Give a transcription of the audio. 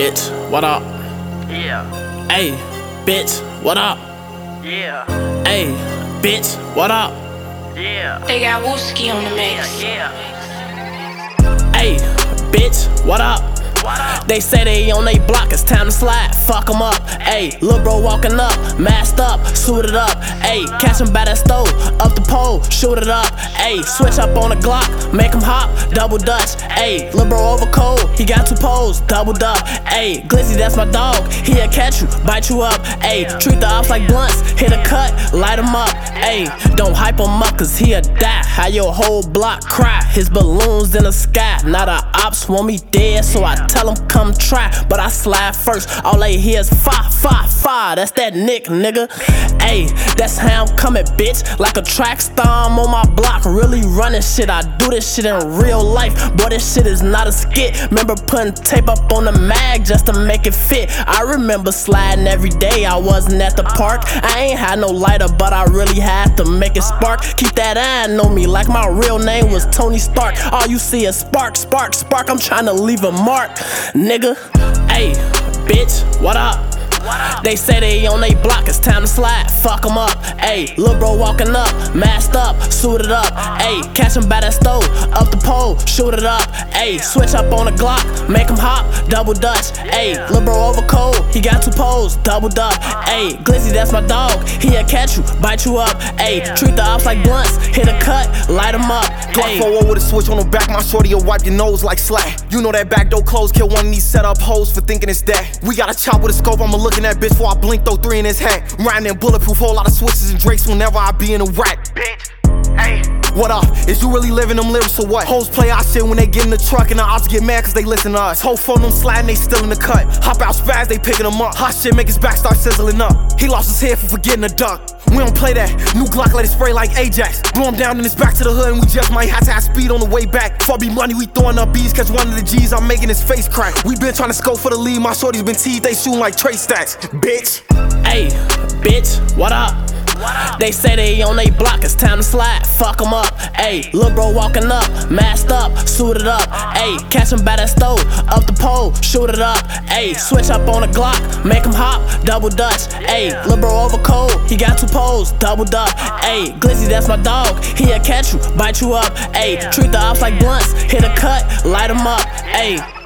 bitch, what up? Yeah. Hey, bitch, what up? Yeah. Hey, bitch, what up? Yeah. They got Wooski on the mix. Yeah. Hey, bitch, what up? What up? They say they on they block, it's time to slide, fuck 'em up. Ayy, lil' bro walking up, masked up, suited up. Ayy, catch him by that stove, up the pole, shoot it up. Ayy, switch up on the Glock, make him hop, double dutch. Ayy, lil' bro over cold, he got 2 poles, doubled up. Ayy, Glizzy, that's my dog, he'll catch you, bite you up. Ayy, treat the ops like blunts, hit a cut, light him up. Ayy, don't hype him up cause he'll die. How your whole block cry, his balloons in the sky. Now the ops want me dead, so I tell him come try, but I slide first. All they hear is fire, fire, fire. That's that Nick, nigga. Ayy, that's how I'm coming, bitch. Like a track star, I'm on my block, really running shit. I do this shit in real life, boy, this shit is not a skit. Remember putting tape up on the mag just to make it fit. I remember sliding every day, I wasn't at the park. I ain't had no lighter, but I really had to make it spark. Keep that eye on me like my real name was Tony Stark. All you see is spark, spark, spark. I'm trying to leave a mark, nigga. Ayy, bitch, what up? They say they on they block, it's time to slide, fuck 'em up. Ayy, lil' bro walking up, masked up, suited up. Ayy, catch him by that stove, up the pole, shoot it up. Ayy, switch up on the Glock, make him hop, double dutch. Ayy, lil' bro over cold, he got 2 poles, doubled up. Ayy, Glizzy, that's my dog, he'll catch you, bite you up. Ayy, treat the ops like blunts, hit a cut, light him up. Glock 4 with a switch on the back, my shorty will wipe your nose like slack. You know that back door closed, kill one of these set up hoes for thinking it's that. We got a chop with a scope, I'ma look in that bitch before I blink, throw 3 in his hat. Riding in bulletproof, whole lot of switches and drakes whenever I be in a rack. Bitch. Hey. What up? Is you really living them lyrics or what? Hoes play our shit when they get in the truck and the ops get mad cause they listen to us. Whole phone them sliding, they still in the cut. Hop out spaz, they picking them up. Hot shit make his back start sizzling up. He lost his head for forgetting to duck. We don't play that. New Glock let it spray like Ajax. Blow him down and it's back to the hood and we just might have to have speed on the way back. For be money, we throwing up bees, catch one of the G's, I'm making his face crack. We been trying to scope for the lead, my shorty's been teased, they shooting like Trey stacks. Bitch. Ayy, bitch, what up? They say they on they block, it's time to slide, fuck 'em up. Ayy, lil' bro walking up, masked up, suited up. Ayy, catch him by that stove, up the pole, shoot it up. Ayy, switch up on the Glock, make him hop, double dutch. Ayy, lil' bro over cold, he got 2 poles, doubled up. Ayy, Glizzy, that's my dog, he'll catch you, bite you up. Ayy, treat the ops like blunts, hit a cut, light him up. Ayy.